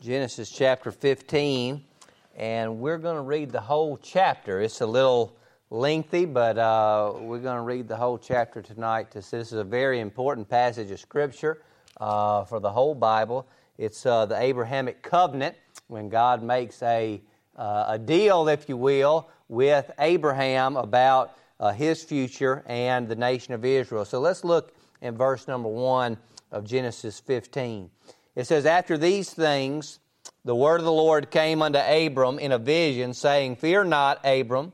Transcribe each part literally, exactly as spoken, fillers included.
Genesis chapter fifteen, and we're going to read the whole chapter. It's a little lengthy, but uh, we're going to read the whole chapter tonight. This is a very important passage of Scripture uh, for the whole Bible. It's uh, the Abrahamic covenant, when God makes a, uh, a deal, if you will, with Abraham about uh, his future and the nation of Israel. So let's look in verse number one of Genesis fifteen. It says, "After these things, the word of the Lord came unto Abram in a vision, saying, Fear not, Abram,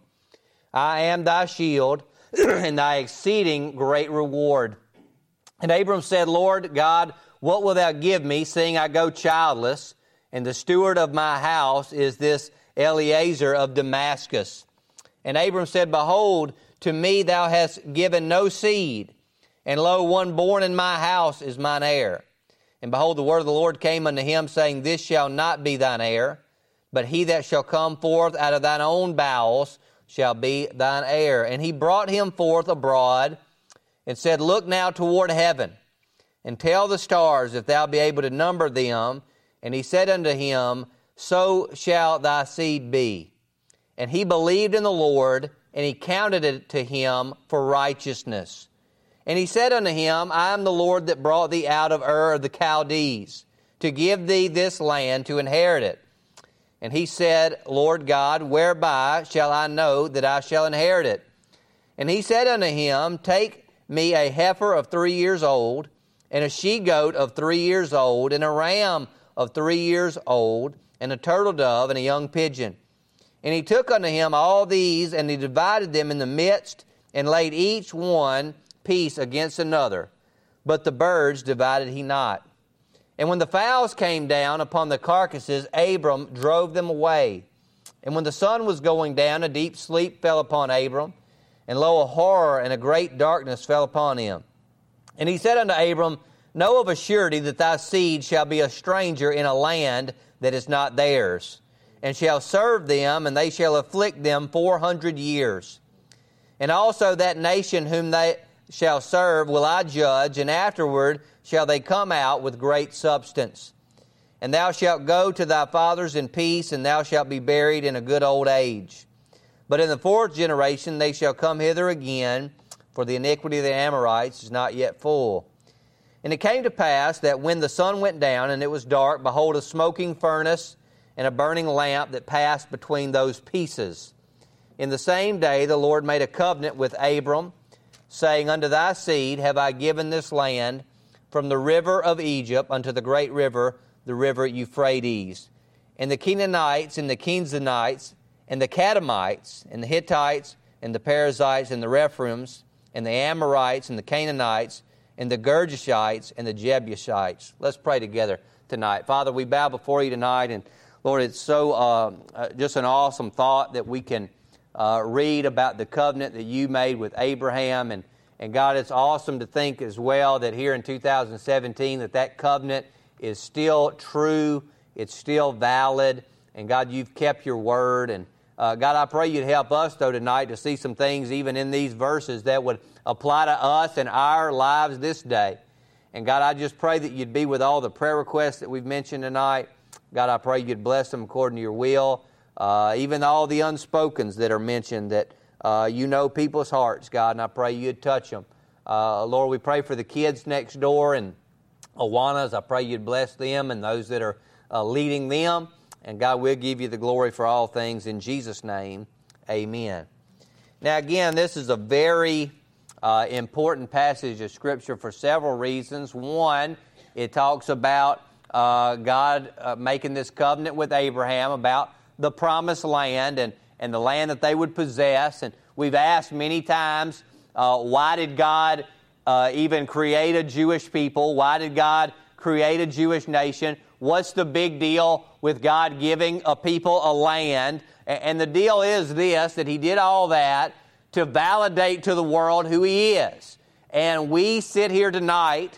I am thy shield, and thy exceeding great reward. And Abram said, Lord God, what wilt thou give me, seeing I go childless? And the steward of my house is this Eliezer of Damascus. And Abram said, Behold, to me thou hast given no seed, and lo, one born in my house is mine heir. And behold, the word of the Lord came unto him, saying, This shall not be thine heir, but he that shall come forth out of thine own bowels shall be thine heir. And he brought him forth abroad, and said, Look now toward heaven, and tell the stars, if thou be able to number them. And he said unto him, So shall thy seed be. And he believed in the Lord, and he counted it to him for righteousness. And he said unto him, I am the Lord that brought thee out of Ur of the Chaldees, to give thee this land to inherit it. And he said, Lord God, whereby shall I know that I shall inherit it? And he said unto him, Take me a heifer of three years old, and a she-goat of three years old, and a ram of three years old, and a turtle dove, and a young pigeon. And he took unto him all these, and he divided them in the midst, and laid each one piece against another, but the birds divided he not. And when the fowls came down upon the carcasses, Abram drove them away. And when the sun was going down, a deep sleep fell upon Abram, and lo, a horror and a great darkness fell upon him. And he said unto Abram, Know of a surety that thy seed shall be a stranger in a land that is not theirs, and shall serve them, and they shall afflict them four hundred years. And also that nation whom they shall serve will I judge, and afterward shall they come out with great substance. And thou shalt go to thy fathers in peace, and thou shalt be buried in a good old age. But in the fourth generation they shall come hither again, for the iniquity of the Amorites is not yet full. And it came to pass that when the sun went down, and it was dark, behold, a smoking furnace and a burning lamp that passed between those pieces. In the same day the Lord made a covenant with Abram, saying, Unto thy seed have I given this land, from the river of Egypt unto the great river, the river Euphrates. And the Canaanites, and the Kenizzites, and the Kadmonites, and the Hittites, and the Perizzites, and the Rephaims, and the Amorites, and the Canaanites, and the Girgashites, and the Jebusites. Let's pray together tonight. Father, we bow before you tonight, and Lord, it's so uh, uh, just an awesome thought that we can Uh, read about the covenant that you made with Abraham. And, and God, it's awesome to think as well that here in two thousand seventeen that that covenant is still true, it's still valid, and God, you've kept your word. And uh, God, I pray you'd help us, though, tonight to see some things even in these verses that would apply to us and our lives this day. And God, I just pray that you'd be with all the prayer requests that we've mentioned tonight. God, I pray you'd bless them according to your will. Uh, even all the unspokens that are mentioned, that uh, you know people's hearts, God, and I pray you'd touch them. Uh, Lord, we pray for the kids next door and Awanas. I pray you'd bless them and those that are uh, leading them. And God, we'll give you the glory for all things. In Jesus' name, amen. Now again, this is a very uh, important passage of Scripture for several reasons. One, it talks about uh, God uh, making this covenant with Abraham about the promised land and, and the land that they would possess. And we've asked many times, uh, why did God uh, even create a Jewish people? Why did God create a Jewish nation? What's the big deal with God giving a people a land? And the deal is this, that He did all that to validate to the world who He is. And we sit here tonight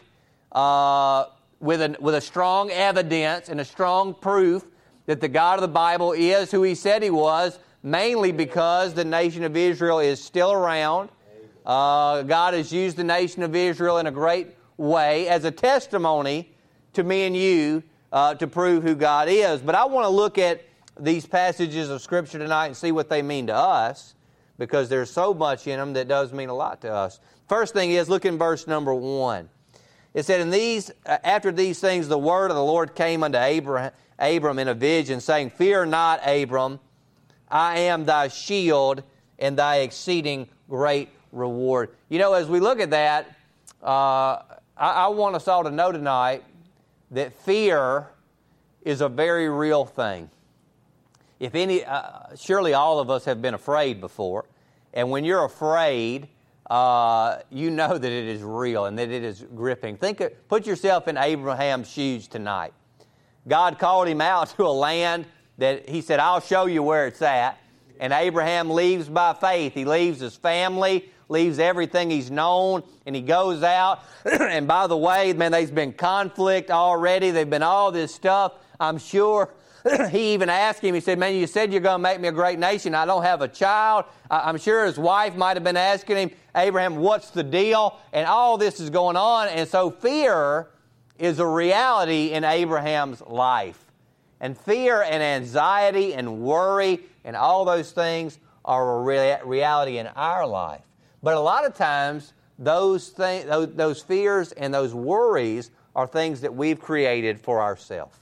uh, with, a, with a strong evidence and a strong proof that the God of the Bible is who He said He was, mainly because the nation of Israel is still around. Uh, God has used the nation of Israel in a great way as a testimony to me and you uh, to prove who God is. But I want to look at these passages of Scripture tonight and see what they mean to us, because there's so much in them that does mean a lot to us. First thing is, look in verse number one. It said, "In these, after these things, the word of the Lord came unto Abraham, Abram in a vision, saying, Fear not, Abram, I am thy shield and thy exceeding great reward." You know, as we look at that, uh, I, I want us all to know tonight that fear is a very real thing. If any, uh, surely all of us have been afraid before, and when you're afraid, uh, you know that it is real and that it is gripping. Think, of, put yourself in Abraham's shoes tonight. God called him out to a land that He said, "I'll show you where it's at." And Abraham leaves by faith. He leaves his family, leaves everything he's known, and he goes out. And by the way, man, there's been conflict already. There's been all this stuff. I'm sure he even asked him, he said, "Man, you said you're going to make me a great nation. I don't have a child." I'm sure his wife might have been asking him, "Abraham, what's the deal?" And all this is going on. And so fear is a reality in Abraham's life. And fear and anxiety and worry and all those things are a rea- reality in our life. But a lot of times, those, th- those, those fears and those worries are things that we've created for ourselves.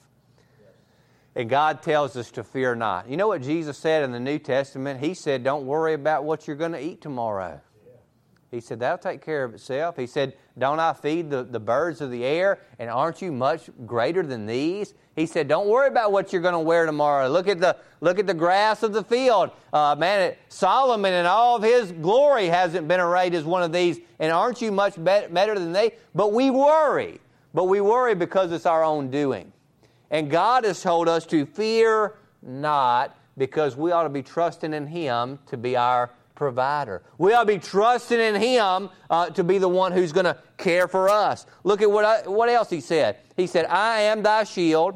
And God tells us to fear not. You know what Jesus said in the New Testament? He said, "Don't worry about what you're going to eat tomorrow." He said, "That'll take care of itself." He said, "Don't I feed the, the birds of the air? And aren't you much greater than these?" He said, "Don't worry about what you're going to wear tomorrow. Look at the look at the grass of the field. Uh, man, it, Solomon in all of his glory hasn't been arrayed as one of these. And aren't you much be- better than they?" But we worry. But we worry because it's our own doing. And God has told us to fear not, because we ought to be trusting in Him to be our provider. We ought to be trusting in Him uh, to be the one who's going to care for us. Look at what I, what else He said. He said, "I am thy shield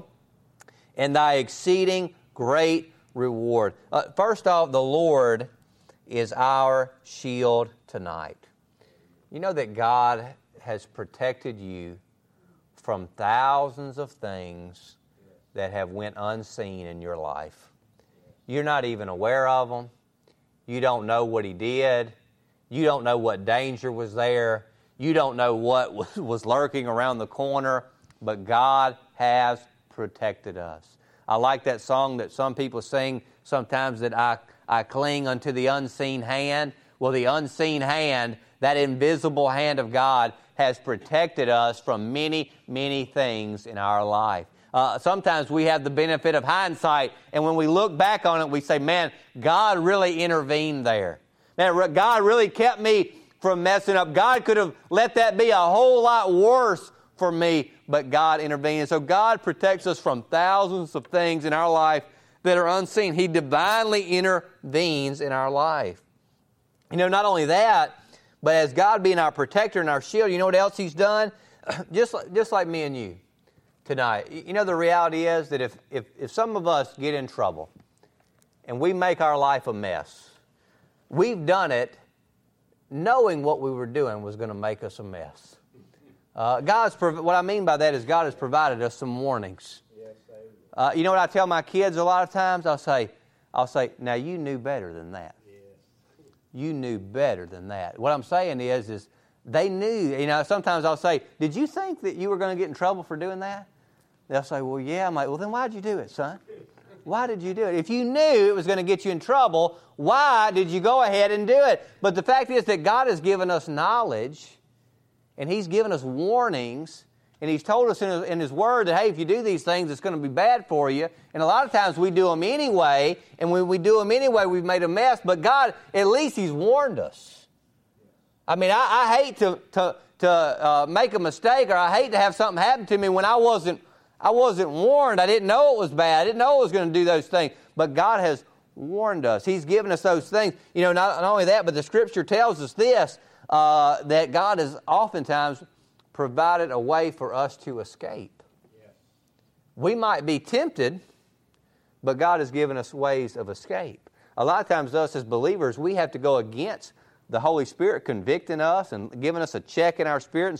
and thy exceeding great reward." Uh, first off, the Lord is our shield tonight. You know that God has protected you from thousands of things that have went unseen in your life. You're not even aware of them. You don't know what He did. You don't know what danger was there. You don't know what was, was lurking around the corner. But God has protected us. I like that song that some people sing sometimes, that I, I cling unto the unseen hand. Well, the unseen hand, that invisible hand of God, has protected us from many, many things in our life. Uh, sometimes we have the benefit of hindsight, and when we look back on it, we say, "Man, God really intervened there. Man, God really kept me from messing up. God could have let that be a whole lot worse for me, but God intervened." And so God protects us from thousands of things in our life that are unseen. He divinely intervenes in our life. You know, not only that, but as God being our protector and our shield, you know what else He's done? just, like, just like me and you tonight. You know, the reality is that if, if, if some of us get in trouble and we make our life a mess, we've done it knowing what we were doing was going to make us a mess. Uh, God's what I mean by that is God has provided us some warnings. Uh, you know what I tell my kids a lot of times? I'll say, I'll say, "Now you knew better than that. You knew better than that." What I'm saying is, is they knew. You know, sometimes I'll say, "Did you think that you were going to get in trouble for doing that?" They'll say, "Well, yeah." I'm like, "Well, then why'd you do it, son? Why did you do it? If you knew it was going to get you in trouble, why did you go ahead and do it?" But the fact is that God has given us knowledge, and He's given us warnings, and He's told us in His, in His Word that, hey, if you do these things, it's going to be bad for you. And a lot of times we do them anyway, and when we do them anyway, we've made a mess. But God, at least He's warned us. I mean, I, I hate to to, to uh, make a mistake, or I hate to have something happen to me when I wasn't I wasn't warned. I didn't know it was bad. I didn't know it was going to do those things. But God has warned us. He's given us those things. You know, not, not only that, but the Scripture tells us this, uh, that God has oftentimes provided a way for us to escape. Yes. We might be tempted, but God has given us ways of escape. A lot of times us as believers, we have to go against the Holy Spirit convicting us and giving us a check in our spirit and say,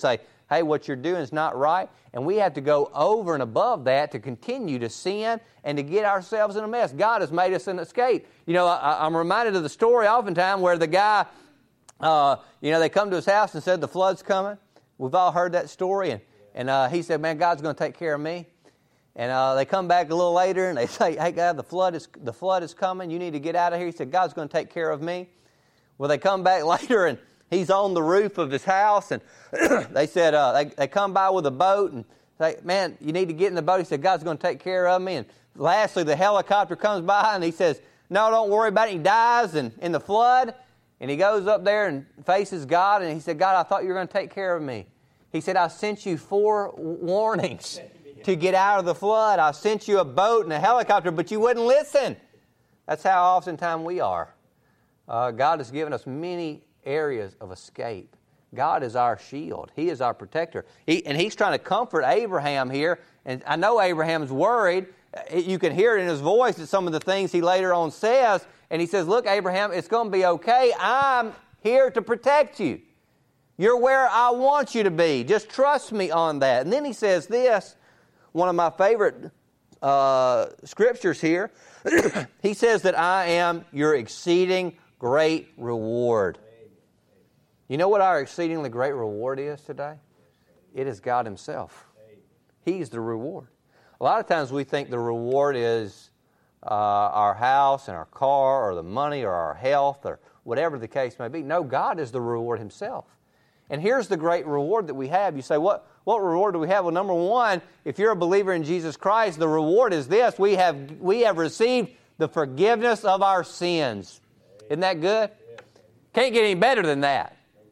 hey, what you're doing is not right. And we have to go over and above that to continue to sin and to get ourselves in a mess. God has made us an escape. You know, I, I'm reminded of the story oftentimes where the guy, uh, you know, they come to his house and said the flood's coming. We've all heard that story. And, and uh, he said, man, God's going to take care of me. And uh, they come back a little later and they say, hey, God, the flood is the flood is coming. You need to get out of here. He said, God's going to take care of me. Well, they come back later and he's on the roof of his house. And they said, uh, they, they come by with a boat and say, man, you need to get in the boat. He said, God's going to take care of me. And lastly, the helicopter comes by and he says, no, don't worry about it. He dies in, in the flood. And he goes up there and faces God. And he said, God, I thought you were going to take care of me. He said, I sent you four warnings to get out of the flood. I sent you a boat and a helicopter, but you wouldn't listen. That's how oftentimes we are. Uh, God has given us many areas of escape. God is our shield. He is our protector. He, and He's trying to comfort Abraham here. And I know Abraham's worried. You can hear it in his voice at some of the things he later on says. And he says, look, Abraham, it's going to be okay. I'm here to protect you. You're where I want you to be. Just trust me on that. And then he says this, one of my favorite uh, scriptures here. He says that I am your exceeding great reward. You know what our exceedingly great reward is today? It is God Himself. He's the reward. A lot of times we think the reward is uh, our house and our car or the money or our health or whatever the case may be. No, God is the reward Himself. And here's the great reward that we have. You say, what, what reward do we have? Well, number one, if you're a believer in Jesus Christ, the reward is this. We have, we have received the forgiveness of our sins. Isn't that good? Can't get any better than that.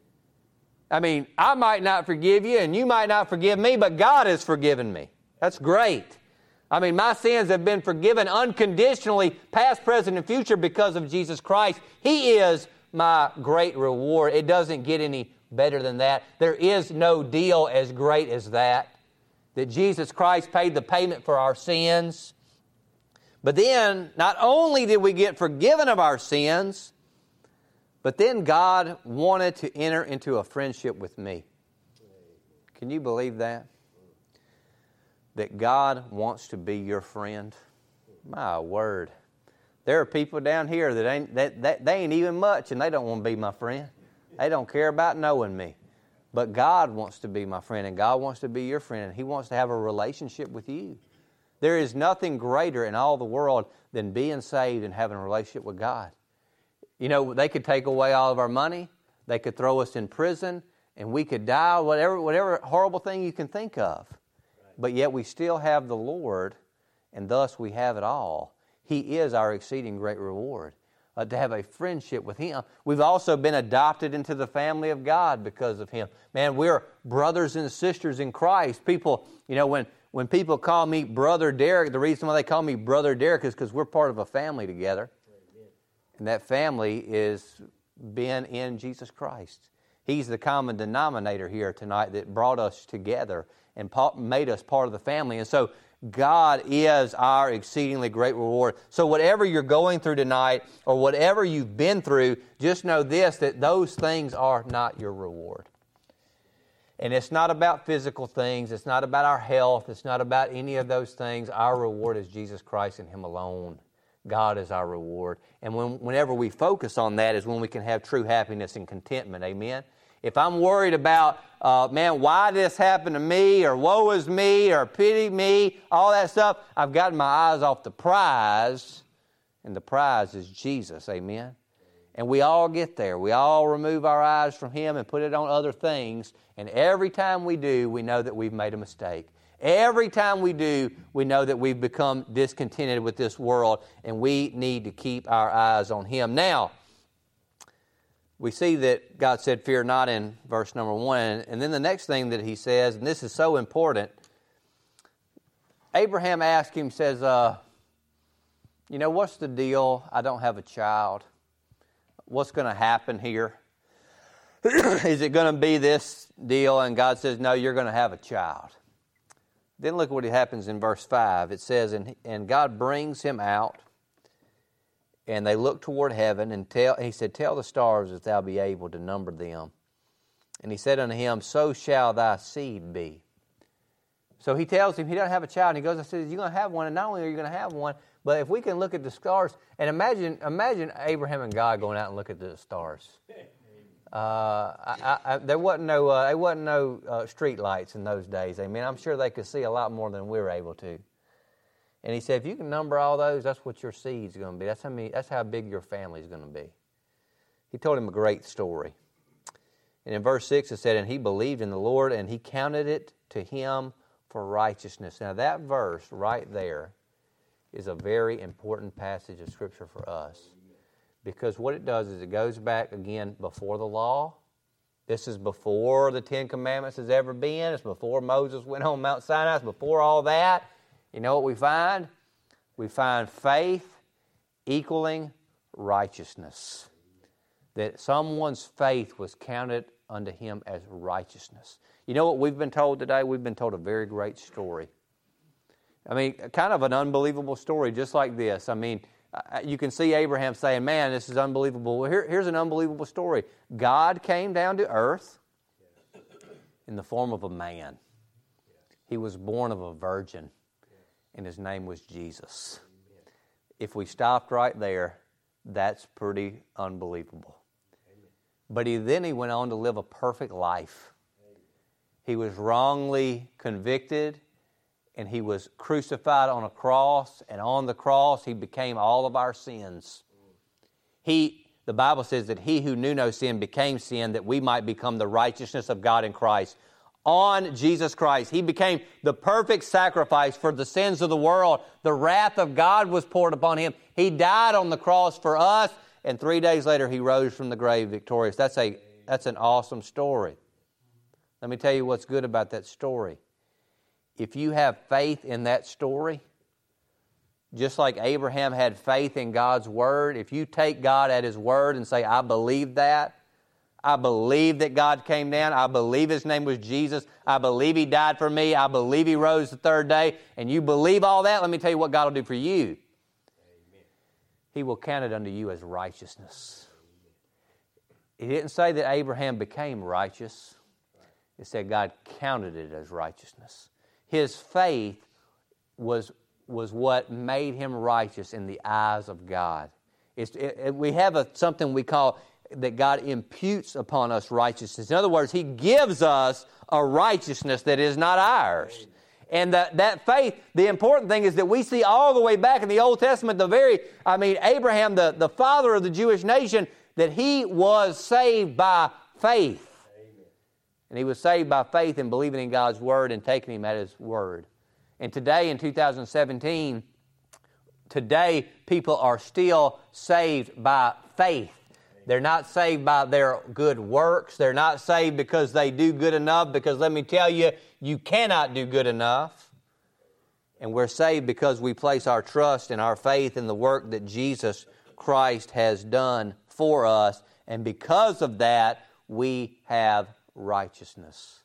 I mean, I might not forgive you and you might not forgive me, but God has forgiven me. That's great. I mean, my sins have been forgiven unconditionally, past, present, and future because of Jesus Christ. He is my great reward. It doesn't get any better than that. There is no deal as great as that. That Jesus Christ paid the payment for our sins. But then, not only did we get forgiven of our sins, but then God wanted to enter into a friendship with me. Can you believe that? That God wants to be your friend? My word. There are people down here that ain't that, that they ain't even much and they don't want to be my friend. They don't care about knowing me. But God wants to be my friend and God wants to be your friend and He wants to have a relationship with you. There is nothing greater in all the world than being saved and having a relationship with God. You know, they could take away all of our money. They could throw us in prison and we could die, whatever, whatever horrible thing you can think of. But yet we still have the Lord and thus we have it all. He is our exceeding great reward. Uh, to have a friendship with Him. We've also been adopted into the family of God because of Him. Man, we're brothers and sisters in Christ. People, you know, when, when people call me Brother Derek, the reason why they call me Brother Derek is because we're part of a family together. And that family is being in Jesus Christ. He's the common denominator here tonight that brought us together and made us part of the family. And so God is our exceedingly great reward. So whatever you're going through tonight or whatever you've been through, just know this, that those things are not your reward. And it's not about physical things. It's not about our health. It's not about any of those things. Our reward is Jesus Christ and Him alone. God is our reward. And when, whenever we focus on that is when we can have true happiness and contentment. Amen? If I'm worried about, uh, man, why this happened to me, or woe is me, or pity me, all that stuff, I've gotten my eyes off the prize, and the prize is Jesus. Amen? And we all get there. We all remove our eyes from Him and put it on other things, and every time we do, we know that we've made a mistake. Every time we do, we know that we've become discontented with this world, and we need to keep our eyes on Him. Now, we see that God said, fear not in verse number one. And then the next thing that He says, and this is so important, Abraham asked him, says, uh, you know, what's the deal? I don't have a child. What's going to happen here? Is it going to be this deal? And God says, no, you're going to have a child. Then look what happens in verse five. It says, and, and God brings him out, and they look toward heaven, and tell, he said, tell the stars if thou be able to number them. And he said unto him, so shall thy seed be. So he tells him he doesn't have a child. And he goes and says, you're going to have one. And not only are you going to have one, but if we can look at the stars, and imagine imagine Abraham and God going out and look at the stars. Uh, I, I, there wasn't no uh, there wasn't no uh, street lights in those days. I mean, I'm sure they could see a lot more than we were able to. And he said, if you can number all those, that's what your seed's going to be. That's how many, that's how big your family's going to be. He told him a great story. And in verse six it said, and he believed in the Lord, and he counted it to him for righteousness. Now that verse right there is a very important passage of Scripture for us. Because what it does is it goes back again before the law. This is before the Ten Commandments has ever been. It's before Moses went on Mount Sinai. It's before all that. You know what we find? We find faith equaling righteousness. That someone's faith was counted unto him as righteousness. You know what we've been told today? We've been told a very great story. I mean, kind of an unbelievable story just like this. I mean, you can see Abraham saying, man, this is unbelievable. Well, here, here's an unbelievable story. God came down to earth in the form of a man. He was born of a virgin, and his name was Jesus. If we stopped right there, that's pretty unbelievable. But he then he went on to live a perfect life. He was wrongly convicted, and he was crucified on a cross, and on the cross he became all of our sins. He, the Bible says that he who knew no sin became sin, that we might become the righteousness of God in Christ. On Jesus Christ, he became the perfect sacrifice for the sins of the world. The wrath of God was poured upon him. He died on the cross for us, and three days later he rose from the grave victorious. That's a that's an awesome story. Let me tell you what's good about that story. If you have faith in that story, just like Abraham had faith in God's Word, if you take God at His Word and say, I believe that, I believe that God came down, I believe His name was Jesus, I believe He died for me, I believe He rose the third day, and you believe all that, let me tell you what God will do for you. Amen. He will count it unto you as righteousness. He didn't say that Abraham became righteous. It said God counted it as righteousness. His faith was, was what made him righteous in the eyes of God. It's, it, it, we have a, something we call that God imputes upon us righteousness. In other words, He gives us a righteousness that is not ours. And that, that faith, the important thing is that we see all the way back in the Old Testament, the very, I mean, Abraham, the, the father of the Jewish nation, that he was saved by faith. And he was saved by faith and believing in God's Word and taking Him at His Word. And today in two thousand seventeen, today people are still saved by faith. They're not saved by their good works. They're not saved because they do good enough, because let me tell you, you cannot do good enough. And we're saved because we place our trust and our faith in the work that Jesus Christ has done for us. And because of that, we have righteousness.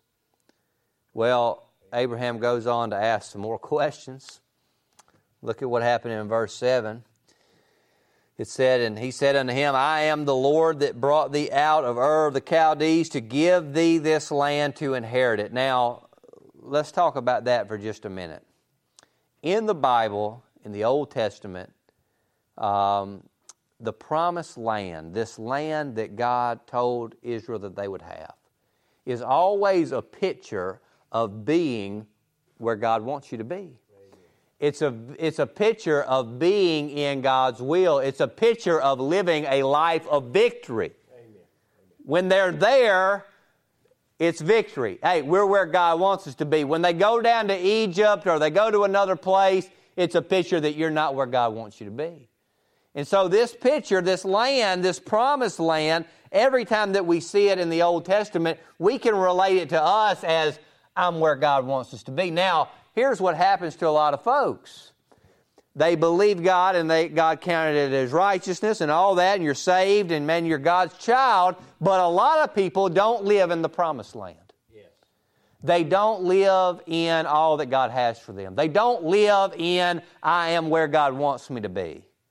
Well, Abraham goes on to ask some more questions. Look at what happened in verse seven. It said, and he said unto him, I am the Lord that brought thee out of Ur of the Chaldees to give thee this land to inherit it. Now, let's talk about that for just a minute. In the Bible, in the Old Testament, um, the promised land, this land that God told Israel that they would have, is always a picture of being where God wants you to be. It's a, it's a picture of being in God's will. It's a picture of living a life of victory. Amen. When they're there, it's victory. Hey, we're where God wants us to be. When they go down to Egypt or they go to another place, it's a picture that you're not where God wants you to be. And so this picture, this land, this promised land, every time that we see it in the Old Testament, we can relate it to us as, I'm where God wants us to be. Now, here's what happens to a lot of folks. They believe God and they, God counted it as righteousness and all that, and you're saved, and man, you're God's child, but a lot of people don't live in the promised land. Yes. They don't live in all that God has for them. They don't live in, I am where God wants me to be.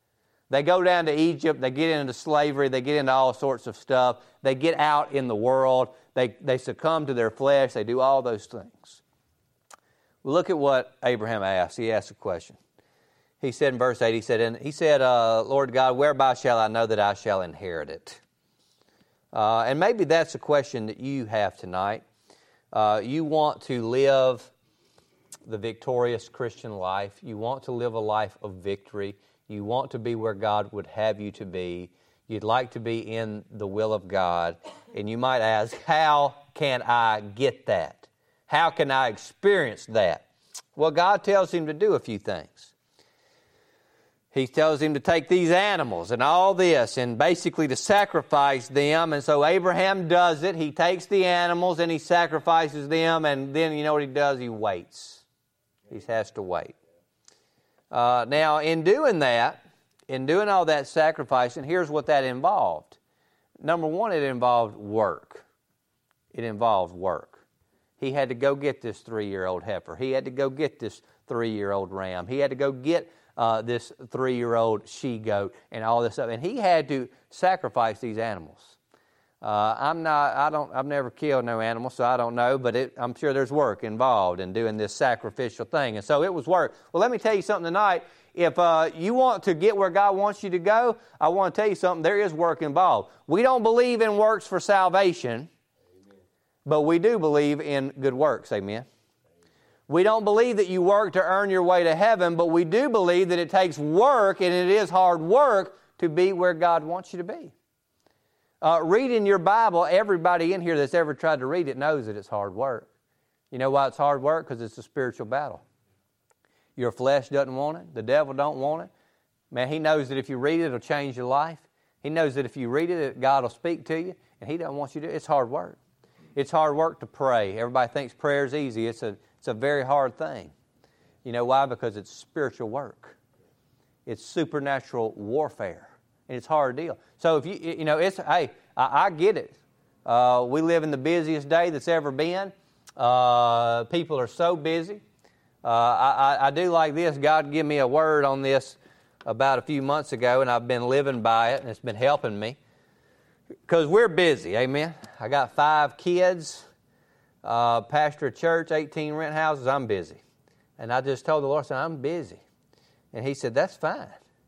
They go down to Egypt, they get into slavery, they get into all sorts of stuff. They get out in the world, they, they succumb to their flesh, they do all those things. Look at what Abraham asked. He asked a question. He said in verse eight, he said, and he said, uh, Lord God, whereby shall I know that I shall inherit it? Uh, and maybe that's a question that you have tonight. Uh, you want to live the victorious Christian life. You want to live a life of victory. You want to be where God would have you to be. You'd like to be in the will of God. And you might ask, how can I get that? How can I experience that? Well, God tells him to do a few things. He tells him to take these animals and all this and basically to sacrifice them. And so Abraham does it. He takes the animals and he sacrifices them. And then you know what he does? He waits. He has to wait. Uh, now, in doing that, in doing all that sacrificing, here's what that involved. Number one, it involved work. It involved work. He had to go get this three-year-old heifer. He had to go get this three-year-old ram. He had to go get uh, this three-year-old she-goat and all this stuff. And he had to sacrifice these animals. Uh, I'm not, I don't, I've never killed no animal, so I don't know, but it, I'm sure there's work involved in doing this sacrificial thing. And so it was work. Well, let me tell you something tonight. If uh, you want to get where God wants you to go, I want to tell you something. There is work involved. We don't believe in works for salvation, but we do believe in good works. Amen. We don't believe that you work to earn your way to heaven, but we do believe that it takes work, and it is hard work to be where God wants you to be. Uh, reading your Bible, everybody in here that's ever tried to read it knows that it's hard work. You know why it's hard work? Because it's a spiritual battle. Your flesh doesn't want it. The devil don't want it. Man, he knows that if you read it, it'll change your life. He knows that if you read it, God will speak to you, and he doesn't want you to. It's hard work. It's hard work to pray. Everybody thinks prayer is easy. It's a, it's a very hard thing. You know why? Because it's spiritual work. It's supernatural warfare. And it's a hard deal. So if you, you know, it's, hey, I, I get it. Uh, we live in the busiest day that's ever been. Uh, people are so busy. Uh, I, I, I do like this. God gave me a word on this about a few months ago, and I've been living by it, and it's been helping me. Because we're busy, amen? I got five kids, uh, pastor a church, eighteen rent houses. I'm busy. And I just told the Lord, I said, I'm busy. And he said, that's fine.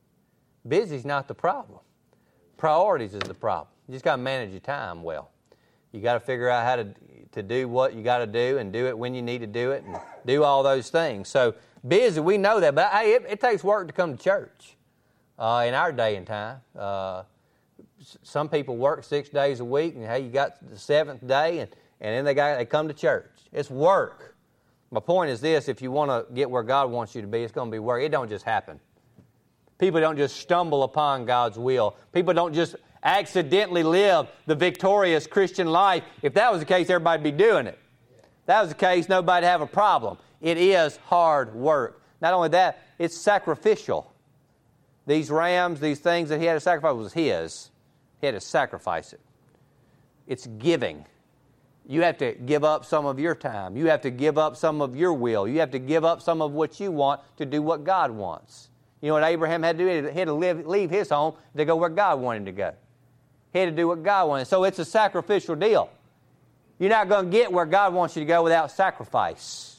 Busy's not the problem. Priorities is the problem. You just got to manage your time well. You got to figure out how to, to do what you got to do and do it when you need to do it and do all those things. So busy, we know that. But hey, it, it takes work to come to church uh, in our day and time. Uh, some people work six days a week, and hey, you got the seventh day, and, and then they got they come to church. It's work. My point is this: if you want to get where God wants you to be, it's going to be work. It don't just happen. People don't just stumble upon God's will. People don't just accidentally live the victorious Christian life. If that was the case, everybody'd be doing it. If that was the case, nobody'd have a problem. It is hard work. Not only that, it's sacrificial. These rams, these things that he had to sacrifice was his. He had to sacrifice it. It's giving. You have to give up some of your time. You have to give up some of your will. You have to give up some of what you want to do what God wants. You know what Abraham had to do? He had to live, leave his home to go where God wanted him to go. He had to do what God wanted. So it's a sacrificial deal. You're not going to get where God wants you to go without sacrifice.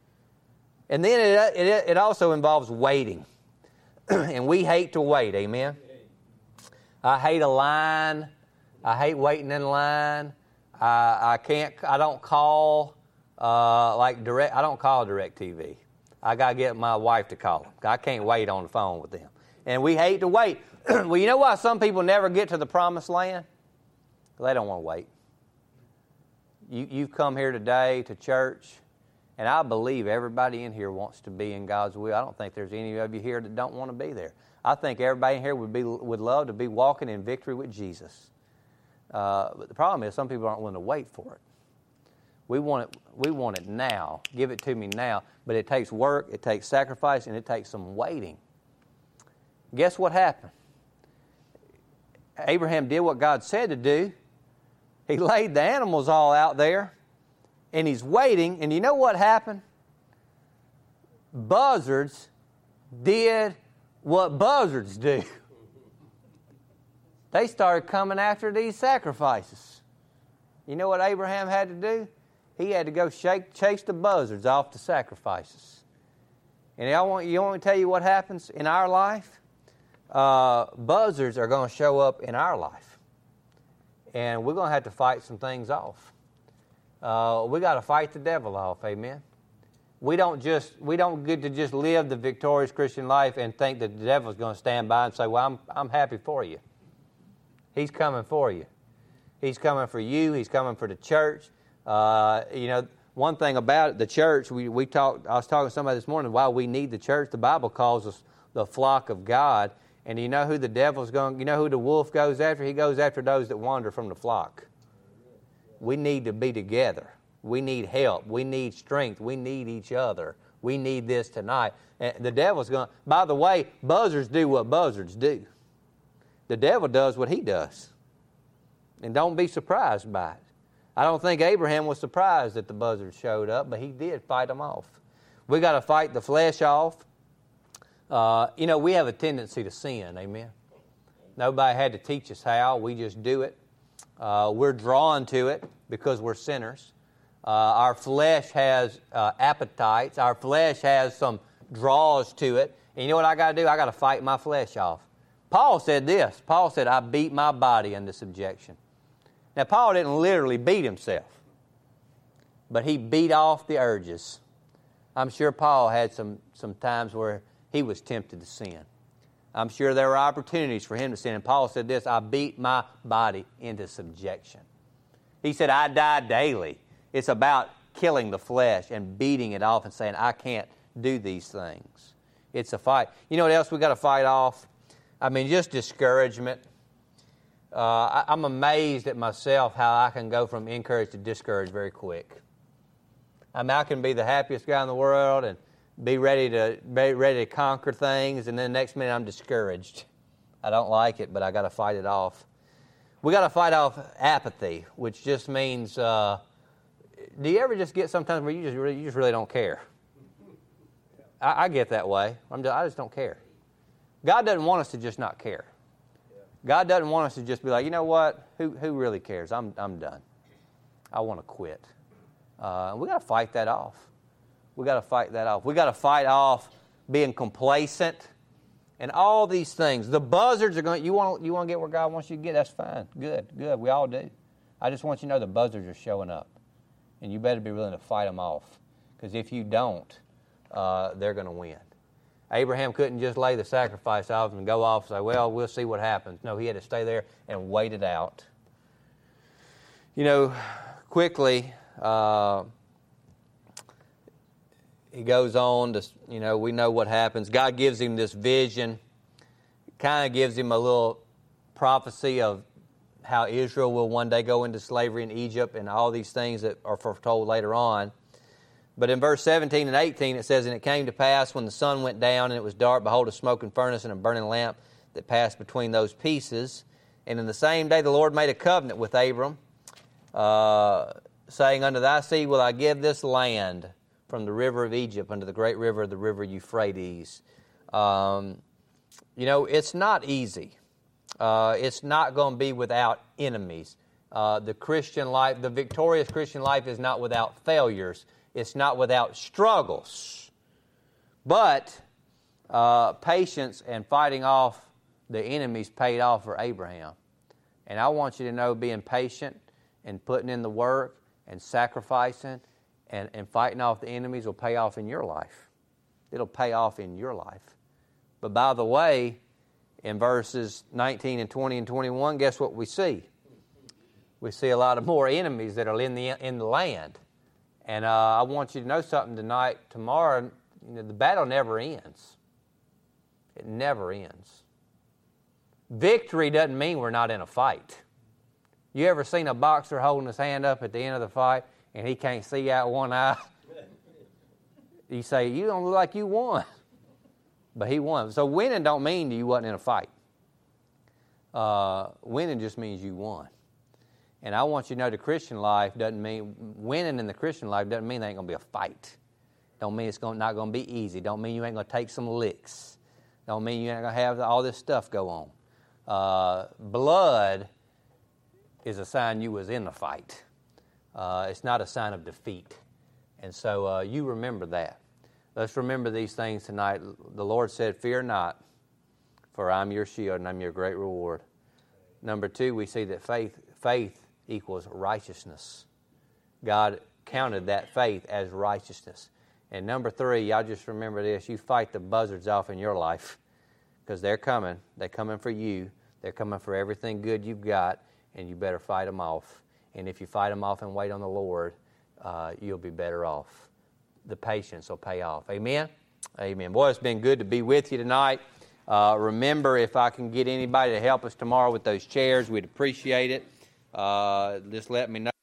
And then it, it, it also involves waiting. And we hate to wait, amen? I hate a line. I hate waiting in line. I, I can't, I don't call, uh, like direct, I don't call DirecTV. I got to get my wife to call them. I can't wait on the phone with them. And we hate to wait. Well, you know why some people never get to the promised land? They don't want to wait. You, you've come here today to church, and I believe everybody in here wants to be in God's will. I don't think there's any of you here that don't want to be there. I think everybody in here would be would love to be walking in victory with Jesus. Uh, but the problem is some people aren't willing to wait for it. We want it, we want it now. Give it to me now. But it takes work, it takes sacrifice, and it takes some waiting. Guess what happened? Abraham did what God said to do. He laid the animals all out there, and he's waiting. And you know what happened? Buzzards did what buzzards do. they started coming after these sacrifices. You know what Abraham had to do? He had to go shake, chase the buzzards off the sacrifices. And I want, you want me to tell you what happens in our life? Uh, buzzards are going to show up in our life. And we're going to have to fight some things off. Uh, we got to fight the devil off, amen? We don't just we don't get to just live the victorious Christian life and think that the devil's going to stand by and say, well, I'm I'm happy for you. He's coming for you. He's coming for you. He's coming for the church. Uh, you know, one thing about it, the church, we, we talked, I was talking to somebody this morning, why we need the church. The Bible calls us the flock of God. And you know who the devil's going, you know who the wolf goes after? He goes after those that wander from the flock. We need to be together. We need help. We need strength. We need each other. We need this tonight. And the devil's going to, by the way, buzzards do what buzzards do. The devil does what he does. And don't be surprised by it. I don't think Abraham was surprised that the buzzards showed up, but he did fight them off. We got to fight the flesh off. Uh, you know, we have a tendency to sin, amen? Nobody had to teach us how. We just do it. Uh, we're drawn to it because we're sinners. Uh, our flesh has uh, appetites. Our flesh has some draws to it. And you know what I got to do? I got to fight my flesh off. Paul said this. Paul said, I beat my body into subjection. Now, Paul didn't literally beat himself, but he beat off the urges. I'm sure Paul had some, some times where he was tempted to sin. I'm sure there were opportunities for him to sin. And Paul said this, I beat my body into subjection. He said, I die daily. It's about killing the flesh and beating it off and saying, I can't do these things. It's a fight. You know what else we got to fight off? I mean, just discouragement. Uh, I, I'm amazed at myself how I can go from encouraged to discouraged very quick. I mean, I can be the happiest guy in the world and be ready to be ready to conquer things, and then the next minute I'm discouraged. I don't like it, but I got to fight it off. We got to fight off apathy, which just means. Uh, do you ever just get sometimes where you just really, you just really don't care? I, I get that way. I'm just, I just don't care. God doesn't want us to just not care. God doesn't want us to just be like, you know what? Who who really cares? I'm I'm done. I want to quit. Uh, we got to fight that off. We got to fight that off. We got to fight off being complacent and all these things. The buzzards are going. You want you want to get where God wants you to get. That's fine. Good, good. We all do. I just want you to know the buzzards are showing up, and you better be willing to fight them off. Because if you don't, uh, they're going to win. Abraham couldn't just lay the sacrifice off and go off and say, well, we'll see what happens. No, he had to stay there and wait it out. You know, quickly, uh, he goes on to, you know, we know what happens. God gives him this vision. Kind of gives him a little prophecy of how Israel will one day go into slavery in Egypt and all these things that are foretold later on. But in verse seventeen and eighteen it says, and it came to pass when the sun went down and it was dark, behold, a smoking furnace and a burning lamp that passed between those pieces. And in the same day the Lord made a covenant with Abram, uh, saying, unto thy seed will I give this land from the river of Egypt unto the great river, the river Euphrates. Um, you know, it's not easy. Uh, it's not going to be without enemies. Uh, the Christian life, the victorious Christian life is not without failures. It's not without struggles. But uh, patience and fighting off the enemies paid off for Abraham. And I want you to know being patient and putting in the work and sacrificing and, and fighting off the enemies will pay off in your life. It'll pay off in your life. But by the way, in verses nineteen and twenty and twenty-one, guess what we see? We see a lot of more enemies that are in the in the land. And uh, I want you to know something tonight. Tomorrow, you know, the battle never ends. It never ends. Victory doesn't mean we're not in a fight. You ever seen a boxer holding his hand up at the end of the fight and he can't see out one eye? You say, you don't look like you won. But he won. So winning don't mean you wasn't in a fight. Uh, winning just means you won. And I want you to know the Christian life doesn't mean, winning in the Christian life doesn't mean there ain't going to be a fight. Don't mean it's going, not going to be easy. Don't mean you ain't going to take some licks. Don't mean you ain't going to have all this stuff go on. Uh, blood is a sign you was in the fight. Uh, it's not a sign of defeat. And so uh, you remember that. Let's remember these things tonight. The Lord said, fear not, for I'm your shield and I'm your great reward. Number two, we see that faith faith equals righteousness. God counted that faith as righteousness. And number three, y'all just remember this, you fight the buzzards off in your life because they're coming. They're coming for you. They're coming for everything good you've got, and you better fight them off. And if you fight them off and wait on the Lord, uh, you'll be better off. The patience will pay off. Amen? Amen. Boy, it's been good to be with you tonight. Uh, remember, if I can get anybody to help us tomorrow with those chairs, we'd appreciate it. Uh, just let me know.